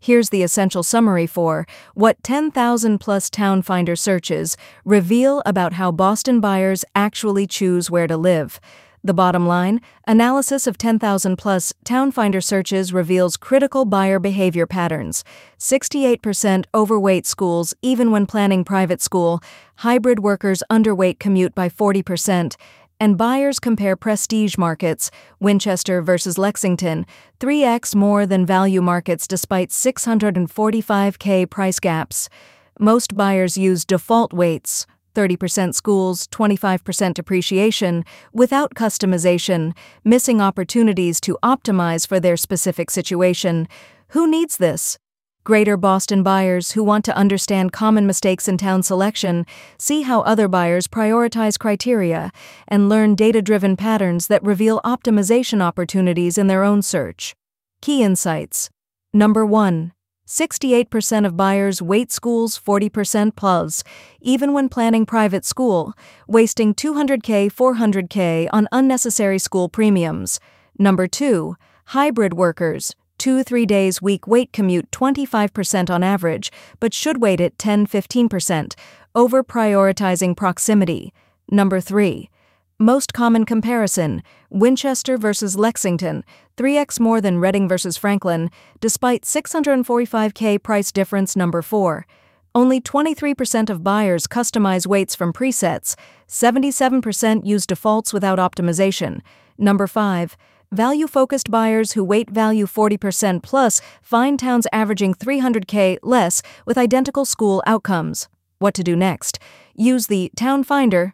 Here's the essential summary for what 10,000 plus Town Finder searches reveal about how Boston buyers actually choose where to live. The bottom line, analysis of 10,000 plus Town Finder searches reveals critical buyer behavior patterns. 68% overweight schools even when planning private school, hybrid workers underweight commute by 40%, and buyers compare prestige markets, Winchester versus Lexington, 3x more than value markets despite $645K price gaps. Most buyers use default weights, 30% schools, 25% depreciation, without customization, missing opportunities to optimize for their specific situation. Who needs this? Greater Boston buyers who want to understand common mistakes in town selection, see how other buyers prioritize criteria, and learn data-driven patterns that reveal optimization opportunities in their own search. Key insights. Number 1. 68% of buyers weight schools 40% plus, even when planning private school, wasting $200K, $400K on unnecessary school premiums. Number 2. Hybrid workers, 2-3 days week weight commute 25% on average, but should weight it 10-15%, over prioritizing proximity. Number 3. Most common comparison, Winchester versus Lexington, 3x more than Reading versus Franklin, despite $645K price difference. Number 4. Only 23% of buyers customize weights from presets, 77% use defaults without optimization. Number 5. Value-focused buyers who weight value 40% plus find towns averaging $300K less with identical school outcomes. What to do next? Use the Town Finder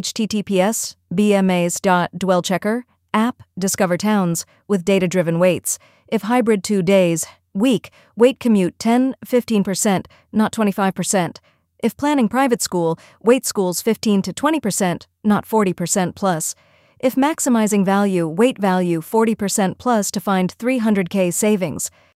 https://bmas.dwellchecker app, discover towns with data-driven weights. If hybrid 2 days, week, weight commute 10-15%, not 25%. If planning private school, weight schools 15 to 20%, not 40% plus. If maximizing value, weight value 40% plus to find $300K savings.